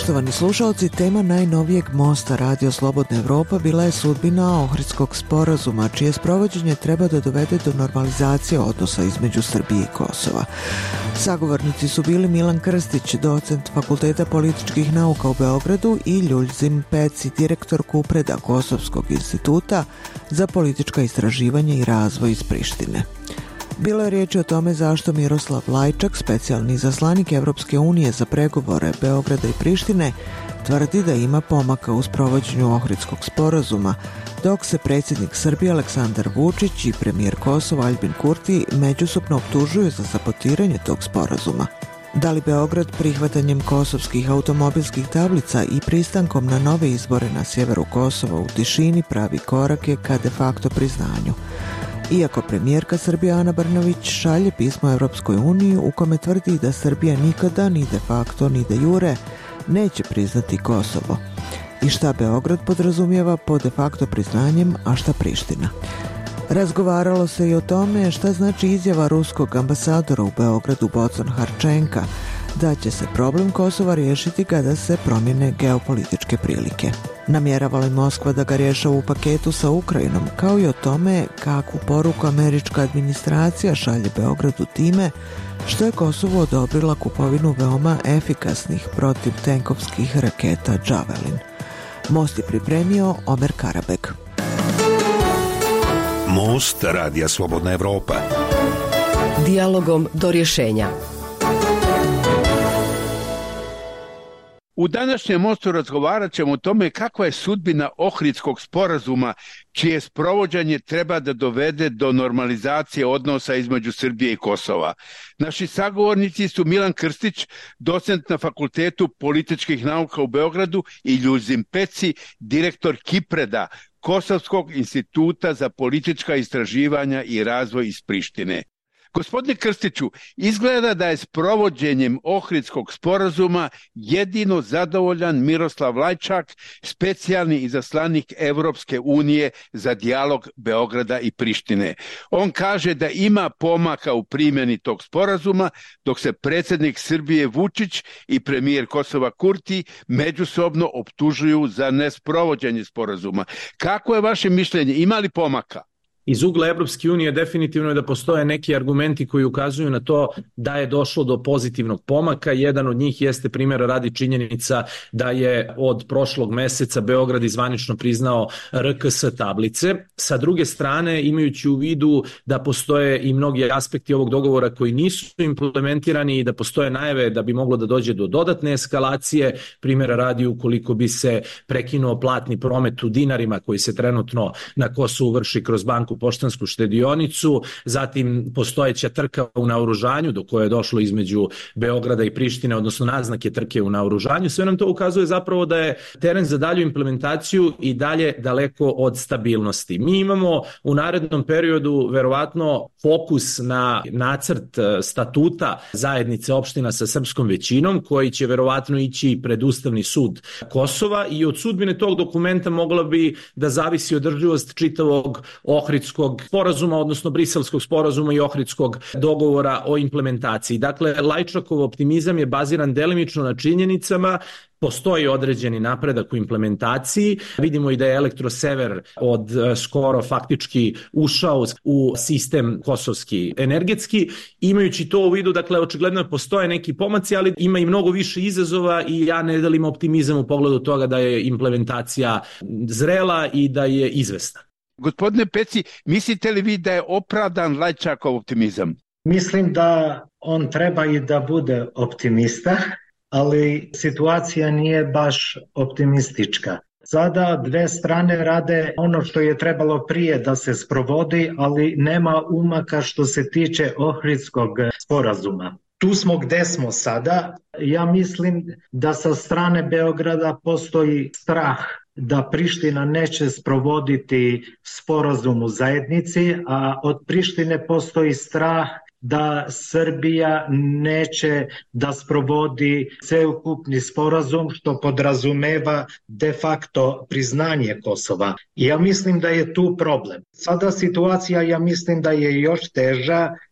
Poštovani slušalci, tema najnovijeg mosta Radio Slobodna Evropa bila je sudbina Ohridskog sporazuma, čije sprovođenje treba da dovede do normalizacije odnosa između Srbije i Kosova. Sagovornici su bili Milan Krstić, docent Fakulteta političkih nauka u Beogradu, i Ljuljzin Peci, direktor Kupreda Kosovskog instituta za politička istraživanja i razvoj iz Prištine. Bilo je riječi o tome zašto Miroslav Lajčak, specijalni izaslanik Evropske unije za pregovore Beograda i Prištine, tvrdi da ima pomaka u sprovođenju Ohridskog sporazuma, dok se predsjednik Srbije Aleksandar Vučić i premijer Kosova Aljbin Kurti međusobno optužuju za sabotiranje tog sporazuma. Da li Beograd prihvatanjem kosovskih automobilskih tablica i pristankom na nove izbore na sjeveru Kosova u tišini pravi korake ka de facto priznanju? Iako premijerka Srbije Ana Brnabić šalje pismo Evropskoj uniji u kome tvrdi da Srbija nikada, ni de facto, ni de jure, neće priznati Kosovo. I šta Beograd podrazumijeva pod de facto priznanjem, a šta Priština? Razgovaralo se i o tome šta znači izjava ruskog ambasadora u Beogradu Bocon Harčenka da će se problem Kosova riješiti kada se promijene geopolitičke prilike. Namjerava li Moskva da ga rješava u paketu sa Ukrajinom, kao i o tome kakvu poruku američka administracija šalje Beogradu time što je Kosovu odobrila kupovinu veoma efikasnih protivtenkovskih raketa Javelin. Most je pripremio Omer Karabek. Most Radija Slobodna Evropa. Dijalogom do rješenja. U današnjem mostu razgovarat ćemo o tome kakva je sudbina Ohridskog sporazuma, čije sprovođenje treba da dovede do normalizacije odnosa između Srbije i Kosova. Naši sagovornici su Milan Krstić, docent na Fakultetu političkih nauka u Beogradu, i Ljuljzin Peci, direktor Kipreda, Kosovskog instituta za politička istraživanja i razvoj iz Prištine. Gospodine Krstiću, izgleda da je s provođenjem Ohridskog sporazuma jedino zadovoljan Miroslav Lajčak, specijalni izaslanik Evropske unije za dijalog Beograda i Prištine. On kaže da ima pomaka u primjeni tog sporazuma, dok se predsjednik Srbije Vučić i premijer Kosova Kurti međusobno optužuju za nesprovođenje sporazuma. Kako je vaše mišljenje? Ima li pomaka? Iz ugla Evropske unije definitivno je da postoje neki argumenti koji ukazuju na to da je došlo do pozitivnog pomaka. Jedan od njih jeste, primjera radi, činjenica da je od prošlog meseca Beograd zvanično priznao RKS tablice. Sa druge strane, imajući u vidu da postoje i mnogi aspekti ovog dogovora koji nisu implementirani i da postoje najave da bi moglo da dođe do dodatne eskalacije, primjera radi ukoliko bi se prekinuo platni promet u dinarima koji se trenutno na Kosovu vrši kroz banku Poštansku štedionicu, zatim postojeća trka u naoružanju do koje je došlo između Beograda i Prištine, odnosno naznake trke u naoružanju. Sve nam to ukazuje zapravo da je teren za dalju implementaciju i dalje daleko od stabilnosti. Mi imamo u narednom periodu verovatno fokus na nacrt statuta zajednice opština sa srpskom većinom, koji će verovatno ići pred Ustavni sud Kosova, i od sudbine tog dokumenta mogla bi da zavisi održivost čitavog Ohridskog sporazuma, odnosno Briselskog sporazuma i Ohridskog dogovora o implementaciji. Dakle, Lajčakov optimizam je baziran delimično na činjenicama. Postoji određeni napredak u implementaciji. Vidimo i da je Elektrosever od skoro faktički ušao u sistem kosovski energetski. Imajući to u vidu, dakle, očigledno postoje neki pomaci, ali ima i mnogo više izazova i ja ne delim optimizam u pogledu toga da je implementacija zrela i da je izvesna. Gospodine Peci, mislite li vi da je opravdan Lajčakov optimizam? Mislim da on treba i da bude optimista, ali situacija nije baš optimistička. Sada dve strane rade ono što je trebalo prije da se sprovodi, ali nema umaka što se tiče Ohridskog sporazuma. Tu smo gde smo sada. Ja mislim da sa strane Beograda postoji strah da Priština neće sprovoditi sporazum u zajednici, a od Prištine postoji strah da Srbija neće da sprovodi sveukupni sporazum, što podrazumeva de facto priznanje Kosova. I ja mislim da je tu problem. Sada situacija, ja mislim da je još teža,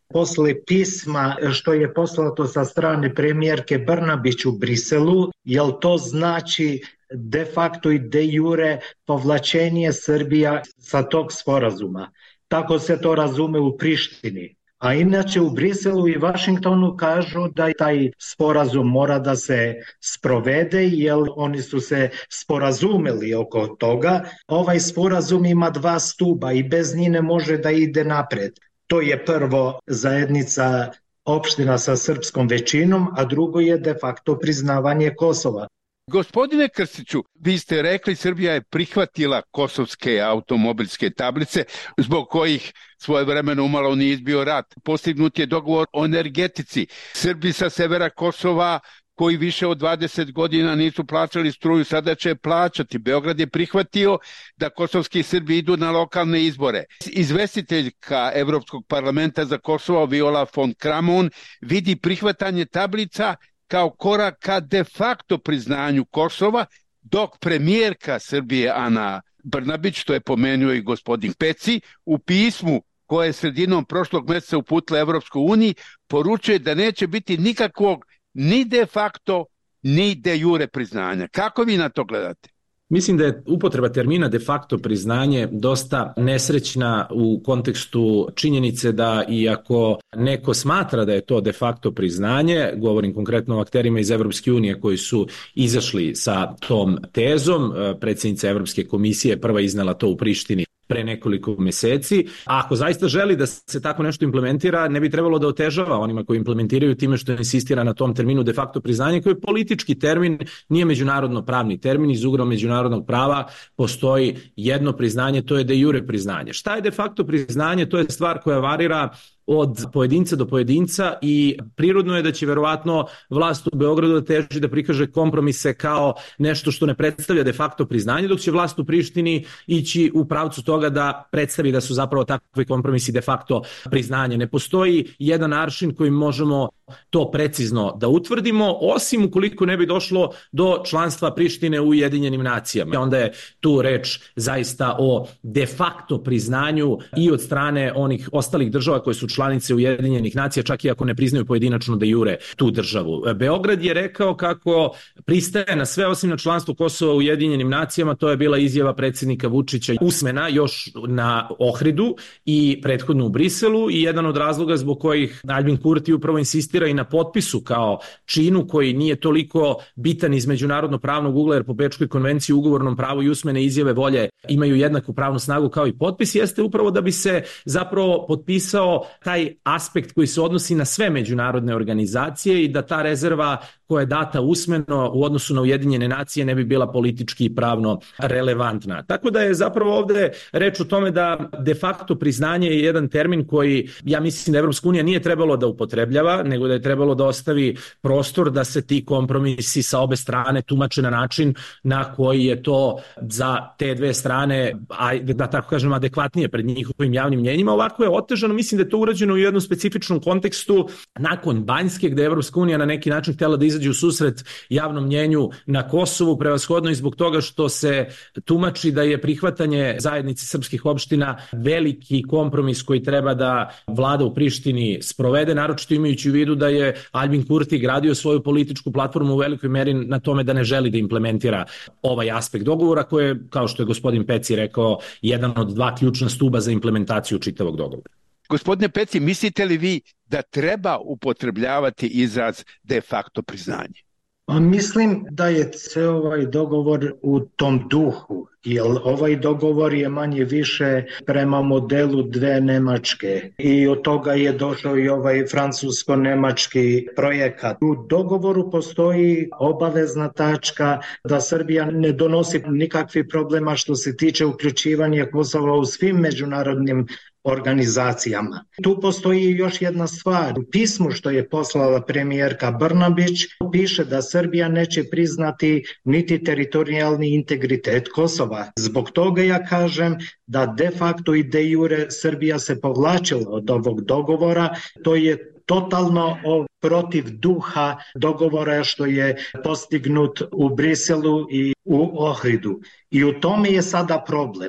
posle pisma što je poslato sa strane premijerke Brnabić u Briselu, jel to znači de facto i de jure povlačenje Srbija sa tog sporazuma? Tako se to razume u Prištini. A inače u Briselu i Vašingtonu kažu da taj sporazum mora da se sprovede, jer oni su se sporazumeli oko toga. Ovaj sporazum ima 2 stuba i bez njih ne može da ide napred. To je prvo zajednica opština sa srpskom većinom, a drugo je de facto priznavanje Kosova. Gospodine Krstiću, vi ste rekli Srbija je prihvatila kosovske automobilske tablice zbog kojih svojevremeno umalo nije izbio rat. Postignut je dogovor o energetici. Srbi sa severa Kosova koji više od 20 godina nisu plaćali struju, sada će plaćati. Beograd je prihvatio da kosovski Srbi idu na lokalne izbore. Izvestiteljka Evropskog parlamenta za Kosovo Viola von Kramon vidi prihvatanje tablica kao korak ka de facto priznanju Kosova, dok premijerka Srbije Ana Brnabić, to je pomenuo i gospodin Peci, u pismu koje je sredinom prošlog meseca uputila Evropskoj uniji, poručuje da neće biti nikakvog ni de facto, ni de jure priznanja. Kako vi na to gledate? Mislim da je upotreba termina de facto priznanje dosta nesrećna u kontekstu činjenice da iako neko smatra da je to de facto priznanje, govorim konkretno o akterima iz Evropske unije koji su izašli sa tom tezom, predsjednica Evropske komisije prva iznela to u Prištini pre nekoliko meseci. A ako zaista želi da se tako nešto implementira, ne bi trebalo da otežava onima koji implementiraju time što insistira na tom terminu de facto priznanje, koji je politički termin, nije međunarodno pravni termin. Iz ugla međunarodnog prava postoji jedno priznanje, to je de jure priznanje. Šta je de facto priznanje? To je stvar koja varira od pojedinca do pojedinca i prirodno je da će verovatno vlast u Beogradu da teži da prikaže kompromise kao nešto što ne predstavlja de facto priznanje, dok će vlast u Prištini ići u pravcu toga da predstavi da su zapravo takvi kompromisi de facto priznanje. Ne postoji jedan aršin kojim možemo to precizno da utvrdimo, osim ukoliko ne bi došlo do članstva Prištine u Ujedinjenim nacijama. Onda je tu reč zaista o de facto priznanju i od strane onih ostalih država koje su članice Ujedinjenih nacija, čak i ako ne priznaju pojedinačno de jure tu državu. Beograd je rekao kako pristaje na sve osim na članstvo Kosova u Ujedinjenim nacijama. To je bila izjava predsjednika Vučića usmena još na Ohridu i prethodno u Briselu, i jedan od razloga zbog kojih Albin Kurti upravo insistira i na potpisu kao činu koji nije toliko bitan iz međunarodno pravnog ugla, jer po Bečkoj konvenciji u ugovornom pravu i usmene izjave volje imaju jednaku pravnu snagu kao i potpis, jeste upravo da bi se zapravo potpisao taj aspekt koji se odnosi na sve međunarodne organizacije i da ta rezerva koja je data usmeno u odnosu na Ujedinjene nacije ne bi bila politički i pravno relevantna. Tako da je zapravo ovde reč o tome da de facto priznanje je jedan termin koji ja mislim da Evropska unija nije trebalo da upotrebljava, nego da je trebalo da ostavi prostor da se ti kompromisi sa obe strane tumače na način na koji je to za te dve strane, da tako kažem, adekvatnije pred njihovim javnim mnjenjima. Ovako je otežano, mislim da je to urađeno u jednom specifičnom kontekstu nakon Banjske, gde je Evropska unija na neki način htjela da izađe u susret javnom mnjenju na Kosovu, prevashodno i zbog toga što se tumači da je prihvatanje zajednice srpskih opština veliki kompromis koji treba da vlada u Prištini sprovede, naročito imajući u vidu da je Albin Kurti gradio svoju političku platformu u velikoj meri na tome da ne želi da implementira ovaj aspekt dogovora koji je, kao što je gospodin Peci rekao, jedan od 2 ključna stuba za implementaciju čitavog dogovora. Gospodine Peci, mislite li vi da treba upotrebljavati izraz de facto priznanje? Mislim da je ceo ovaj dogovor u tom duhu, jer ovaj dogovor je manje više prema modelu dve Nemačke i od toga je došao i ovaj francusko-nemački projekat. U dogovoru postoji obavezna tačka da Srbija ne donosi nikakvih problema što se tiče uključivanja Kosova u svim međunarodnim organizacijama. Tu postoji još jedna stvar. U pismu što je poslala premijerka Brnabić piše da Srbija neće priznati niti teritorijalni integritet Kosova. Zbog toga ja kažem da de facto i de jure Srbija se povlačila od ovog dogovora. To je totalno protiv duha dogovora što je postignut u Briselu i u Ohridu. I u tome je sada problem.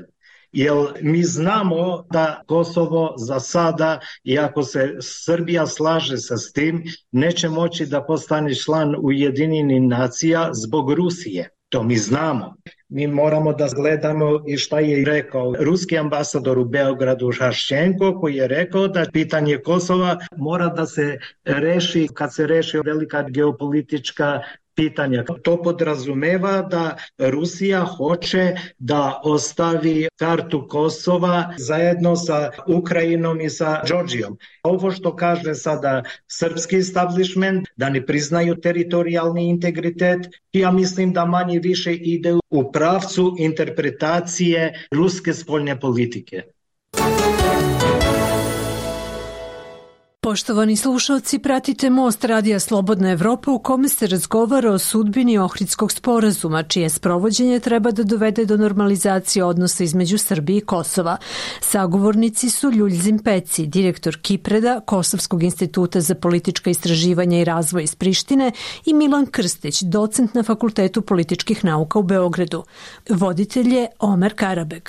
jer mi znamo da Kosovo za sada, iako se Srbija slaže sa tim, neće moći da postane član Ujedinjenih nacija zbog Rusije. To mi znamo. Mi moramo da gledamo i šta je rekao ruski ambasador u Beogradu Haščenko, koji je rekao da pitanje Kosova mora da se reši kad se reši velika geopolitička pitanja. To podrazumeva da Rusija hoće da ostavi kartu Kosova zajedno sa Ukrajinom i sa Đorđijom. Ovo što kaže sada srpski establishment, da ne priznaju teritorijalni integritet, ja mislim da manje više ide u pravcu interpretacije ruske spoljne politike. Poštovani slušalci, pratite Most Radija Slobodna Evropa u kome se razgovara o sudbini Ohridskog sporazuma, čije sprovođenje treba da dovede do normalizacije odnosa između Srbije i Kosova. Sagovornici su Ljuljzim Peci, direktor Kipreda, Kosovskog instituta za politička istraživanja i razvoj iz Prištine, i Milan Krstić, docent na Fakultetu političkih nauka u Beogradu. Voditelj je Omer Karabeg.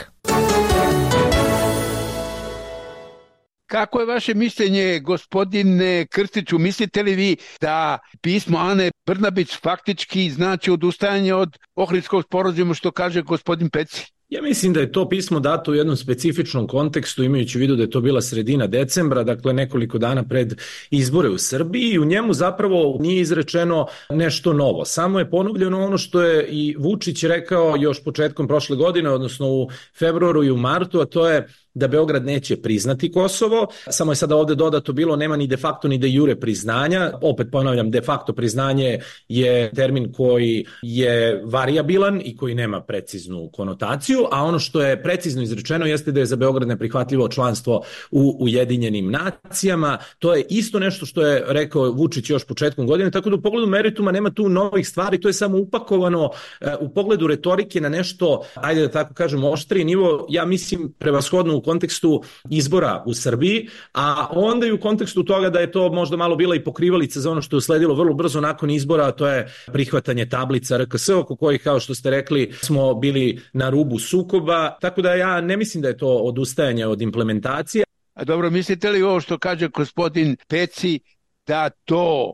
Kako je vaše mišljenje, gospodine Krstiću? Mislite li vi da pismo Ane Brnabić faktički znači odustajanje od Ohridskog sporazuma, što kaže gospodin Peci? Ja mislim da je to pismo dato u jednom specifičnom kontekstu, imajući u vidu da je to bila sredina decembra, dakle nekoliko dana pred izbore u Srbiji, i u njemu zapravo nije izrečeno nešto novo. Samo je ponovljeno ono što je i Vučić rekao još početkom prošle godine, odnosno u februaru i u martu, a to je da Beograd neće priznati Kosovo. Samo je sada ovde dodato bilo, nema ni de facto ni de jure priznanja. Opet ponavljam, de facto priznanje je termin koji je varijabilan i koji nema preciznu konotaciju, a ono što je precizno izrečeno jeste da je za Beograd neprihvatljivo članstvo u Ujedinjenim nacijama. To je isto nešto što je rekao Vučić još početkom godine, tako da u pogledu merituma nema tu novih stvari, to je samo upakovano u pogledu retorike na nešto, ajde da tako kažem, oštriji nivo, ja mislim prevashodno u kontekstu izbora u Srbiji, a onda i u kontekstu toga da je to možda malo bila i pokrivalica za ono što je usledilo vrlo brzo nakon izbora, a to je prihvatanje tablica RKS, oko kojih, kao što ste rekli, smo bili na rubu sukoba, tako da ja ne mislim da je to odustajanje od implementacije. A dobro, mislite li ovo što kaže gospodin Peci, da to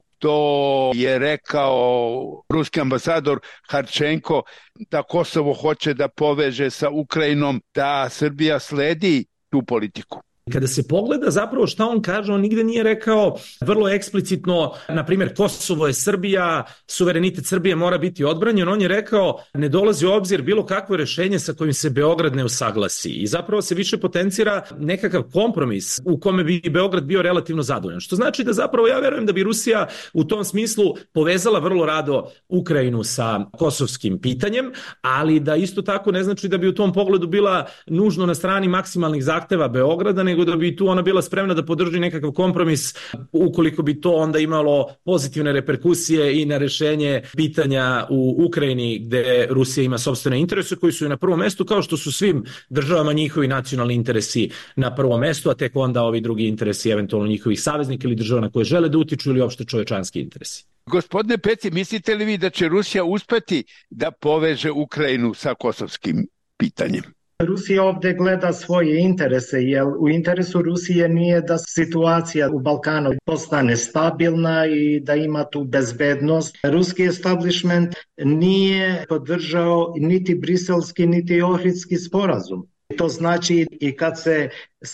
je rekao ruski ambasador Harčenko, da Kosovo hoće da poveže sa Ukrajinom, da Srbija sledi tu politiku? Kada se pogleda zapravo šta on kaže, on nigde nije rekao vrlo eksplicitno, na primjer, Kosovo je Srbija, suverenitet Srbije mora biti odbranjen. On je rekao, ne dolazi u obzir bilo kakvo rešenje sa kojim se Beograd ne usaglasi. I zapravo se više potencira nekakav kompromis u kome bi Beograd bio relativno zadovoljan. Što znači da zapravo ja verujem da bi Rusija u tom smislu povezala vrlo rado Ukrajinu sa kosovskim pitanjem, ali da isto tako ne znači da bi u tom pogledu bila nužno na strani maksimalnih zahteva Beograda, nego da bi tu ona bila spremna da podrži nekakav kompromis ukoliko bi to onda imalo pozitivne reperkusije i na rešenje pitanja u Ukrajini, gde Rusija ima sopstvene interese koji su na prvom mestu, kao što su svim državama njihovi nacionalni interesi na prvom mestu, a tek onda ovi drugi interesi eventualno njihovih saveznika ili država na koje žele da utiču ili opšte čovečanski interesi. Gospodine Peci, mislite li vi da će Rusija uspeti da poveže Ukrajinu sa kosovskim pitanjem? Rusija ovde gleda svoje interese, jer u interesu Rusije nije da situacija u Balkanu postane stabilna i da ima tu bezbednost. Ruski establishment nije podržao niti briselski, niti ohridski sporazum. To znači i kad se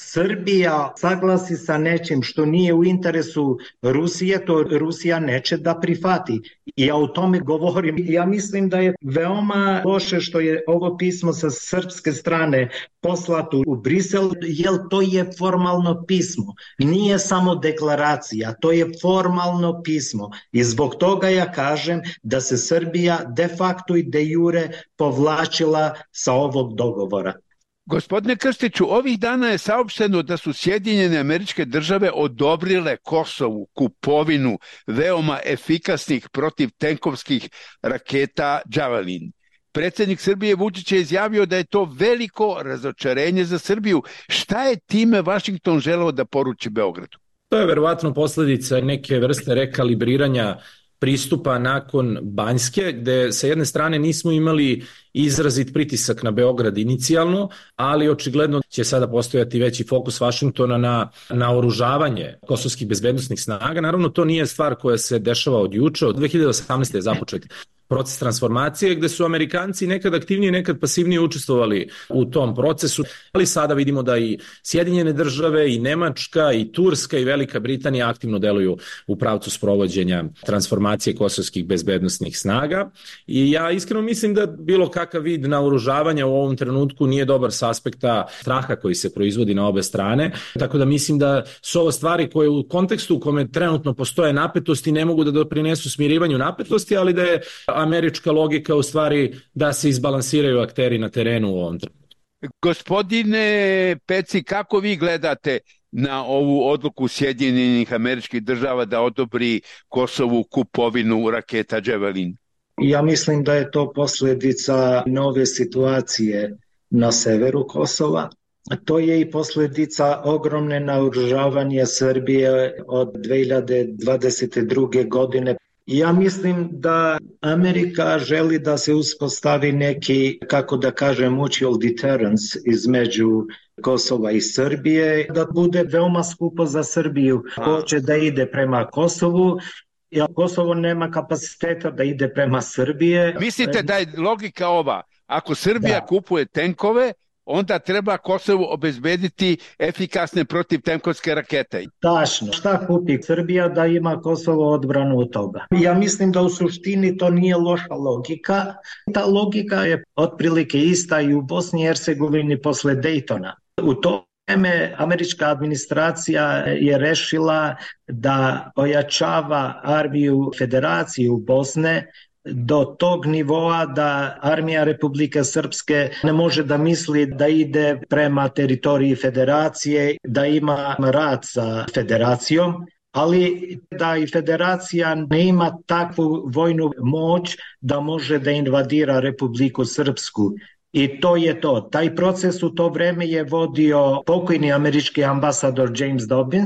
Srbija saglasi sa nečim što nije u interesu Rusije, to Rusija neće da prihvati. I ja o tome govorim. Ja mislim da je veoma loše što je ovo pismo sa srpske strane poslato u Brisel, jer to je formalno pismo. Nije samo deklaracija, to je formalno pismo. I zbog toga ja kažem da se Srbija de facto i de jure povlačila sa ovog dogovora. Gospodine Krstiću, ovih dana je saopšteno da su Sjedinjene Američke Države odobrile Kosovu kupovinu veoma efikasnih protivtenkovskih raketa Javelin. Predsjednik Srbije Vučić je izjavio da je to veliko razočarenje za Srbiju. Šta je time Vašington želeo da poruči Beogradu? To je verovatno posledica neke vrste rekalibriranja pristupa nakon Banjske, gde sa jedne strane nismo imali izrazit pritisak na Beograd inicijalno, ali očigledno će sada postojati veći fokus Vašingtona na naoružavanje kosovskih bezbednosnih snaga. Naravno, to nije stvar koja se dešava od juče, od 2018. je započet proces transformacije gde su Amerikanci nekad aktivnije, nekad pasivnije učestvovali u tom procesu, ali sada vidimo da i Sjedinjene države i Nemačka i Turska i Velika Britanija aktivno deluju u pravcu sprovođenja transformacije kosovskih bezbednosnih snaga i ja iskreno mislim da bilo kakav vid naoružavanja u ovom trenutku nije dobar s aspekta straha koji se proizvodi na obe strane, tako da mislim da su ovo stvari koje u kontekstu u kome trenutno postoje napetosti ne mogu da doprinesu smirivanju napetosti, ali da je američka logika u stvari da se izbalansiraju akteri na terenu u ovom trenutku. Gospodine Peci, kako vi gledate na ovu odluku Sjedinjenih Američkih Država da odobri Kosovu kupovinu raketa Javelin? Ja mislim da je to posljedica nove situacije na severu Kosova. To je i posljedica ogromne naoružavanja Srbije od 2022. godine. Ja mislim da Amerika želi da se uspostavi neki, kako da kažem, mutual deterrence između Kosova i Srbije, da bude veoma skupo za Srbiju. Hoće da ide prema Kosovu, jer Kosovo nema kapaciteta da ide prema Srbije. Mislite da je logika ova, ako Srbija kupuje tenkove, onda treba Kosovu obezbediti efikasne protivtenkovske rakete. Tačno. Šta kupi Srbija da ima Kosovo odbranu od toga? Ja mislim da u suštini to nije loša logika. Ta logika je otprilike ista i u Bosni i Hercegovini posle Dejtona. U to vreme američka administracija je rešila da ojačava armiju Federaciju Bosne do tog nivoa da armija Republike Srpske ne može da misli da ide prema teritoriji federacije, da ima rat sa federacijom, ali da i federacija ne ima takvu vojnu moć da može da invadira Republiku Srpsku. I to je to. Taj proces u to vreme je vodio pokojni američki ambasador James Dobbins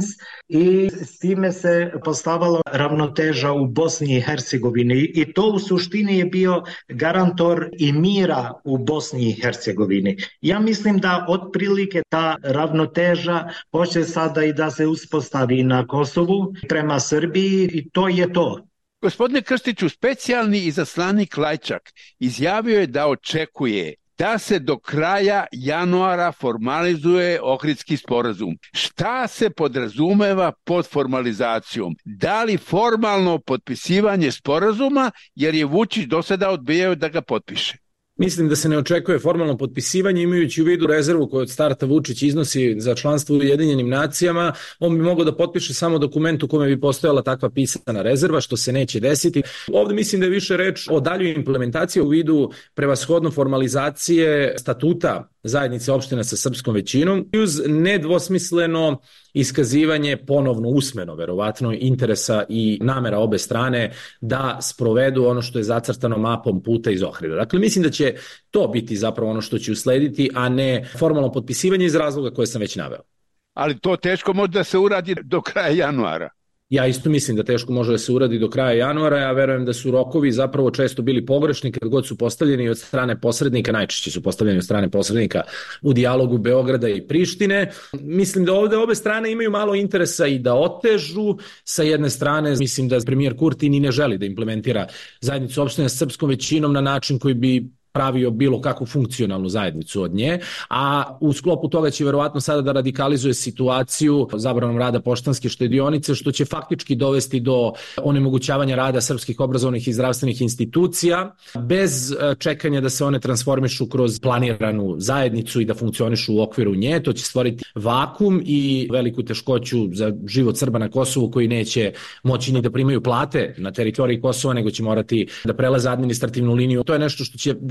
i s time se postavila ravnoteža u Bosni i Hercegovini i to u suštini je bio garantor i mira u Bosni i Hercegovini. Ja mislim da otprilike ta ravnoteža hoće sada i da se uspostavi na Kosovu prema Srbiji i to je to. Gospodine Krstiću, specijalni izaslanik Lajčak izjavio je da očekuje da se do kraja januara formalizuje Ohridski sporazum. Šta se podrazumeva pod formalizacijom? Da li formalno potpisivanje sporazuma, jer je Vučić do sada odbijao da ga potpiše? Mislim da se ne očekuje formalno potpisivanje, imajući u vidu rezervu koju od starta Vučić iznosi za članstvo u Ujedinjenim nacijama. On bi mogao da potpiše samo dokument u kome bi postojala takva pisana rezerva, što se neće desiti. Ovde mislim da je više reč o daljoj implementaciji u vidu prevashodno formalizacije statuta zajednice opština sa srpskom većinom i uz nedvosmisleno iskazivanje ponovno usmeno, verovatno, interesa i namera obe strane da sprovedu ono što je zacrtano mapom puta iz Ohrida. Dakle, mislim da će to biti zapravo ono što će uslediti, a ne formalno potpisivanje iz razloga koje sam već naveo. Ali to teško može da se uradi do kraja januara. Ja isto mislim da teško može da se uradi do kraja januara, ja verujem da su rokovi zapravo često bili pogrešni kad god su postavljeni od strane posrednika, najčešće su postavljeni od strane posrednika u dijalogu Beograda i Prištine. Mislim da ovde obe strane imaju malo interesa i da otežu. Sa jedne strane mislim da premijer Kurti ni ne želi da implementira zajednicu opština s srpskom većinom na način koji bi pravio bilo kakvu funkcionalnu zajednicu od nje, a u sklopu toga će verovatno sada da radikalizuje situaciju zabranom rada poštanske štedionice, što će faktički dovesti do onemogućavanja rada srpskih obrazovnih i zdravstvenih institucija, bez čekanja da se one transformišu kroz planiranu zajednicu i da funkcionišu u okviru nje. To će stvoriti vakum i veliku teškoću za život Srba na Kosovu, koji neće moći ni da primaju plate na teritoriji Kosova, nego će morati da prelaze administrativnu liniju. To je nešto što će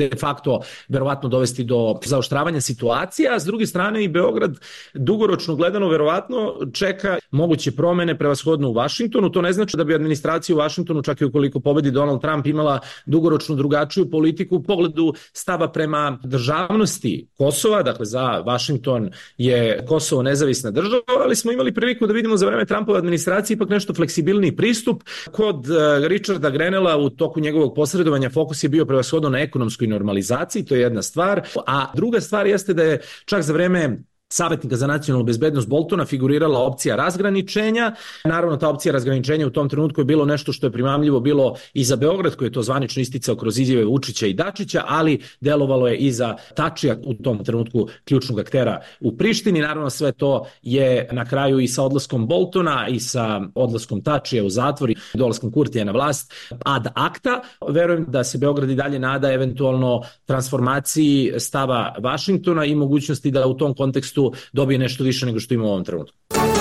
de facto verovatno dovesti do zaoštravanja situacije, a s druge strane i Beograd dugoročno gledano verovatno čeka moguće promene prevashodno u Vašingtonu. To ne znači da bi administracija u Vašingtonu, čak i ukoliko pobedi Donald Trump, imala dugoročno drugačiju politiku u pogledu stava prema državnosti Kosova. Dakle, za Vašington je Kosovo nezavisna država, ali smo imali priliku da vidimo za vreme Trumpove administracije ipak nešto fleksibilniji pristup. Kod Richarda Grenella u toku njegovog posredovanja fokus je bio prevashodno na ekonomskoj normalizaciji, to je jedna stvar, a druga stvar jeste da je čak za vreme savjetnika za nacionalnu bezbednost Boltona figurirala opcija razgraničenja. Naravno, ta opcija razgraničenja u tom trenutku je bilo nešto što je primamljivo bilo i za Beograd, koji je to zvanično isticao kroz izjave Vučića i Dačića, ali delovalo je i za Tačija, u tom trenutku ključnog aktera u Prištini. Naravno, sve to je na kraju i sa odlaskom Boltona i sa odlaskom Tačija u zatvor i dolaskom Kurtija na vlast ad acta. Verujem da se Beograd i dalje nada eventualno transformaciji stava Vašingtona i mogućnosti da u tom kontekstu dobije nešto više nego što ima u ovom trenutku.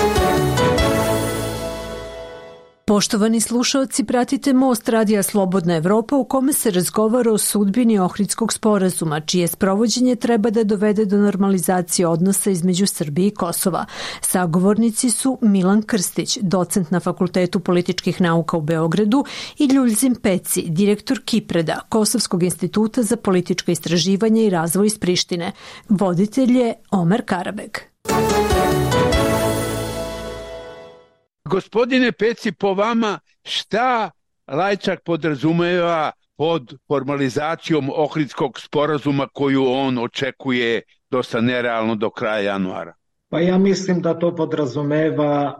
Poštovani slušaoci, pratite Most Radija Slobodna Evropa u kome se razgovara o sudbini Ohridskog sporazuma, čije sprovođenje treba da dovede do normalizacije odnosa između Srbije i Kosova. Sagovornici su Milan Krstić, docent na Fakultetu političkih nauka u Beogradu, i Ljuljzim Peci, direktor Kipreda, Kosovskog instituta za političko istraživanje i razvoj iz Prištine. Voditelj je Omer Karabeg. Gospodine Peci, po vama šta Lajčak podrazumeva pod formalizacijom Ohridskog sporazuma koju on očekuje dosta nerealno do kraja januara? Pa ja mislim da to podrazumeva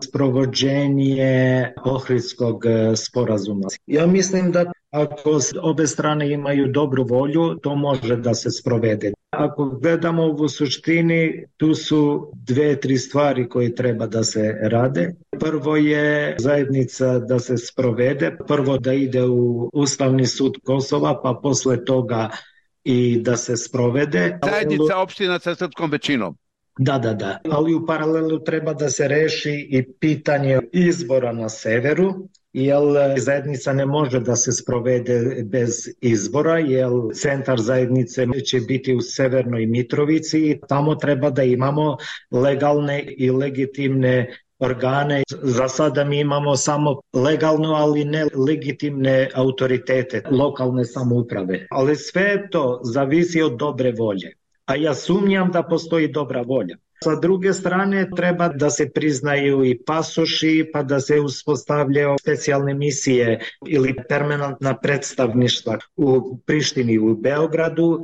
sprovođenje Ohridskog sporazuma. Ja mislim da ako obe strane imaju dobru volju, to može da se sprovede. Ako gledamo u suštini, tu su 2-3 stvari koje treba da se rade. Prvo je zajednica da se sprovede, prvo da ide u Ustavni sud Kosova, pa posle toga i da se sprovede. Zajednica opština sa srpskom većinom. Da. Ali u paralelu treba da se reši i pitanje izbora na severu, jer zajednica ne može da se sprovede bez izbora, jer centar zajednice će biti u Severnoj Mitrovici i tamo treba da imamo legalne i legitimne organe. Za sada mi imamo samo legalno, ali ne legitimne autoritete, lokalne samouprave. Ali sve to zavisi od dobre volje. A ja sumnjam da postoji dobra volja. Sa druge strane, treba da se priznaju i pasoši, pa da se uspostavljaju specijalne misije ili permanentna predstavništva u Prištini i u Beogradu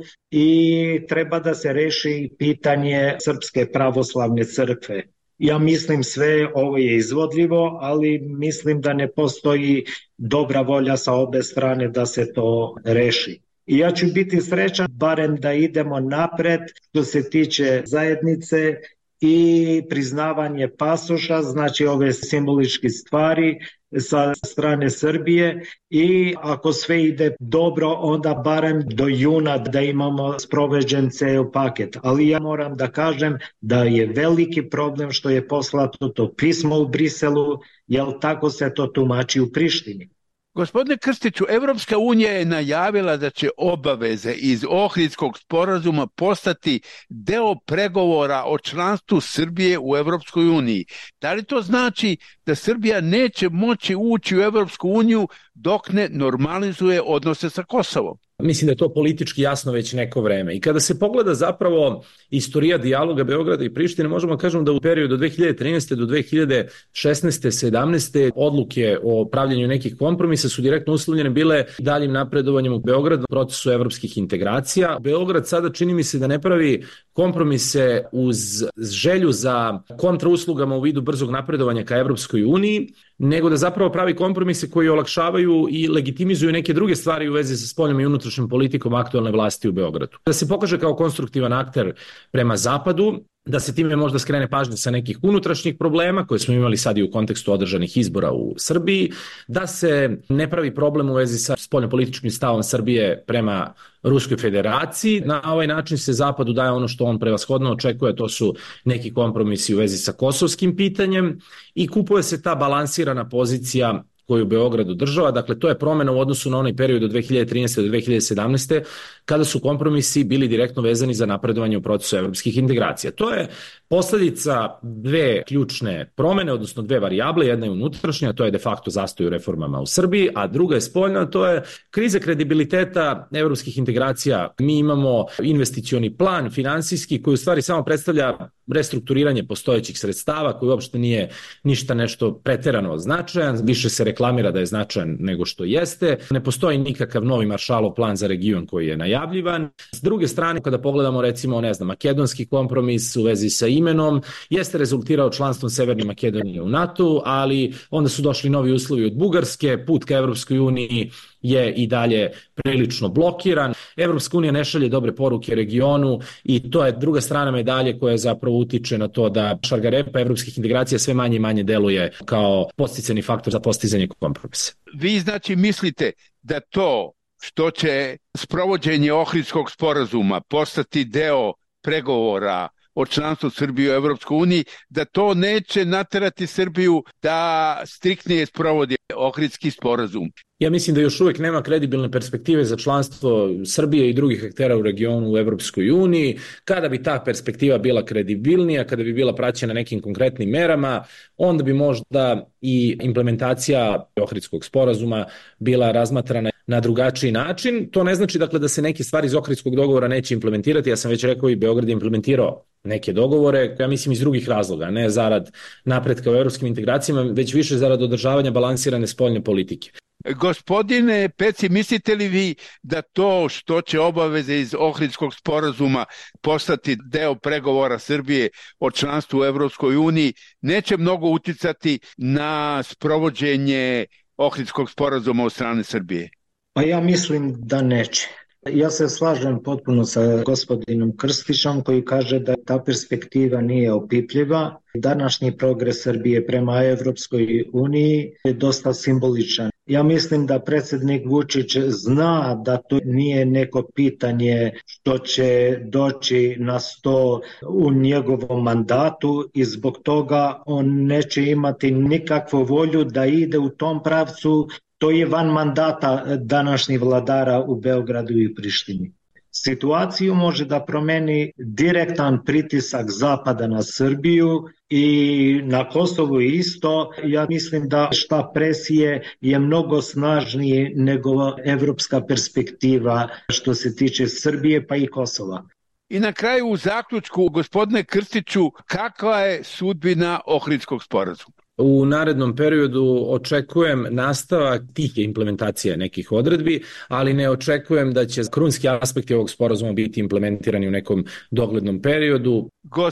i treba da se reši pitanje Srpske pravoslavne crkve. Ja mislim sve ovo je izvodljivo, ali mislim da ne postoji dobra volja sa obe strane da se to reši. I ja ću biti srećan barem da idemo napred što se tiče zajednice i priznavanje pasoša, znači ove simboličke stvari sa strane Srbije i ako sve ide dobro, onda barem do juna da imamo sproveđen ceo paket. Ali ja moram da kažem da je veliki problem što je poslato to pismo u Briselu, jer tako se to tumači u Prištini. Gospodine Krstiću, Evropska unija je najavila da će obaveze iz Ohridskog sporazuma postati deo pregovora o članstvu Srbije u Evropskoj uniji. Da li to znači da Srbija neće moći ući u Evropsku uniju dok ne normalizuje odnose sa Kosovom? Mislim da je to politički jasno već neko vreme. I kada se pogleda zapravo istorija dijaloga Beograda i Prištine, možemo kažemo da u periodu od 2013. do 2016. 17. odluke o pravljenju nekih kompromisa su direktno uslovljene bile daljim napredovanjem u Beogradu u procesu evropskih integracija. Beograd sada čini mi se da ne pravi kompromise uz želju za kontrauslugama u vidu brzog napredovanja ka Evropskoj uniji, nego da zapravo pravi kompromise koji olakšavaju i legitimizuju neke druge stvari u vezi sa spoljnom i unutrašnjom politikom aktuelne vlasti u Beogradu. Da se pokaže kao konstruktivan akter prema zapadu, da se time možda skrene pažnja sa nekih unutrašnjih problema koje smo imali sad i u kontekstu održanih izbora u Srbiji, da se ne pravi problem u vezi sa spoljnopolitičkim stavom Srbije prema Ruskoj federaciji. Na ovaj način se Zapadu daje ono što on prevashodno očekuje, to su neki kompromisi u vezi sa kosovskim pitanjem i kupuje se ta balansirana pozicija koju Beograd održava. Dakle, to je promena u odnosu na onaj period od 2013. do 2017. kada su kompromisi bili direktno vezani za napredovanje u procesu evropskih integracija. To je posledica dve ključne promene, odnosno dve varijable. Jedna je unutrašnja, to je de facto zastoj u reformama u Srbiji, a druga je spoljna, to je kriza kredibiliteta evropskih integracija. Mi imamo investicioni plan finansijski koji u stvari samo predstavlja restrukturiranje postojećih sredstava koji uopšte nije ništa nešto preterano značajan, više se reklamira da je značajan nego što jeste. Ne postoji nikakav novi Maršalov plan za region koji je najavljivan. S druge strane, kada pogledamo recimo, makedonski kompromis u vezi sa imenom, jeste rezultirao članstvom Severne Makedonije u NATO, ali onda su došli novi uslovi od Bugarske, put ka Evropskoj uniji je i dalje prilično blokiran. Evropska unija ne šalje dobre poruke regionu i to je druga strana medalje koja zapravo utiče na to da šargarepa evropskih integracija sve manje i manje deluje kao podsticajni faktor za postizanje kompromisa. Vi znači mislite da to što će sprovođenje Ohridskog sporazuma postati deo pregovora o članstvu Srbije u Evropskoj uniji, da to neće naterati Srbiju da striktnije sprovodi Ohridski sporazum? Ja mislim da još uvek nema kredibilne perspektive za članstvo Srbije i drugih aktera u regionu u Evropskoj uniji. Kada bi ta perspektiva bila kredibilnija, kada bi bila praćena nekim konkretnim merama, onda bi možda i implementacija Ohridskog sporazuma bila razmatrana na drugačiji način. To ne znači dakle da se neke stvari iz Ohridskog dogovora neće implementirati. Ja sam već rekao i Beograd je implementirao neke dogovore, ja mislim iz drugih razloga, ne zarad napretka u evropskim integracijama, već više zarad održavanja balansirane spoljne politike. Gospodine Peci, mislite li vi da to što će obaveze iz Ohridskog sporazuma postati deo pregovora Srbije o članstvu u Evropskoj uniji neće mnogo uticati na sprovođenje Ohridskog sporazuma od strane Srbije? Pa ja mislim da neće. Ja se slažem potpuno sa gospodinom Krstićom koji kaže da ta perspektiva nije opipljiva. Današnji progres Srbije prema Evropskoj uniji je dosta simboličan. Ja mislim da predsjednik Vučić zna da to nije neko pitanje što će doći na sto u njegovom mandatu i zbog toga on neće imati nikakvu volju da ide u tom pravcu. To je van mandata današnjih vladara u Beogradu i Prištini. Situaciju može da promeni direktan pritisak Zapada na Srbiju i na Kosovu isto. Ja mislim da štab presije je mnogo snažniji nego evropska perspektiva što se tiče Srbije pa i Kosova. I na kraju u zaključku, gospodine Krstiću, kakva je sudbina Ohridskog sporazuma? U narednom periodu očekujem nastavak tih implementacija nekih odredbi, ali ne očekujem da će krunski aspekti ovog sporazuma biti implementirani u nekom doglednom periodu.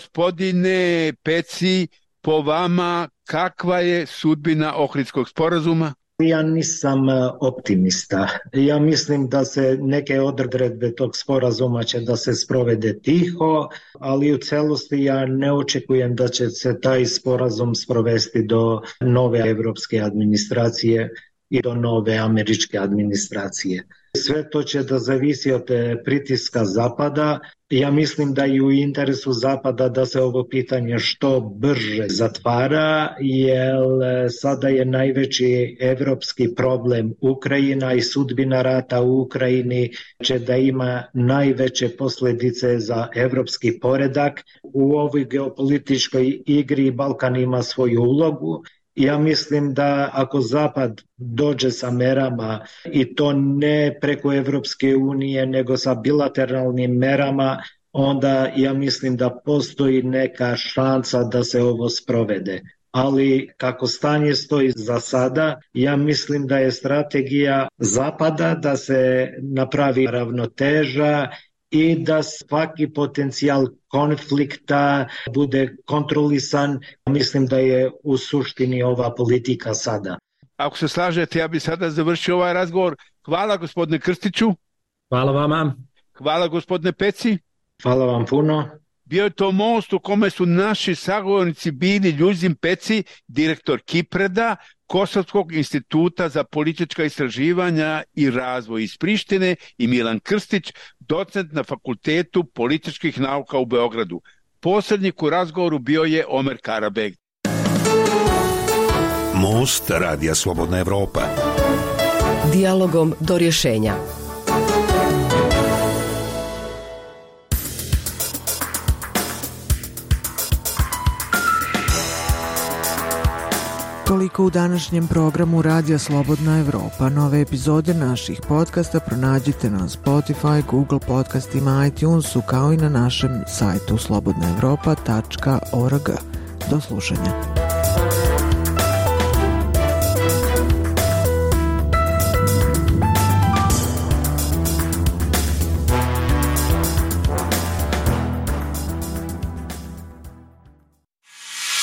Gospodine Peci, po vama kakva je sudbina Ohridskog sporazuma? Ja nisam optimista. Ja mislim da se neke odredbe tog sporazuma će da se sprovede tiho, ali u celosti ja ne očekujem da će se taj sporazum sprovesti do nove evropske administracije i do nove američke administracije. Sve to će da zavisi od pritiska Zapada. Ja mislim da je u interesu Zapada da se ovo pitanje što brže zatvara, jer sada je najveći evropski problem Ukrajina i sudbina rata u Ukrajini će da ima najveće posljedice za evropski poredak. U ovoj geopolitičkoj igri Balkan ima svoju ulogu. Ja mislim da ako Zapad dođe sa merama i to ne preko Evropske unije nego sa bilateralnim merama, onda ja mislim da postoji neka šansa da se ovo sprovede. Ali kako stanje stoji za sada, ja mislim da je strategija Zapada da se napravi ravnoteža i da svaki potencijal konflikta bude kontrolisan. Mislim da je u suštini ova politika sada. Ako se slažete, ja bih sada završio ovaj razgovor. Hvala gospodine Krstiću. Hvala vama. Hvala gospodine Peci. Hvala vam puno. Bio je to most u kome su naši sagovornici bili Ljuzin Peci, direktor Kipreda, Kosovskog instituta za politička istraživanja i razvoj iz Prištine, i Milan Krstić, docent na Fakultetu političkih nauka u Beogradu. Posrednik u razgovoru bio je Omer Karabeg. Most Radija Slobodna Evropa. Dijalogom do rješenja. Toliko u današnjem programu Radija Slobodna Evropa. Nove epizode naših podcasta pronađite na Spotify, Google podcastima, iTunesu, kao i na našem sajtu slobodnaevropa.org. Do slušanja.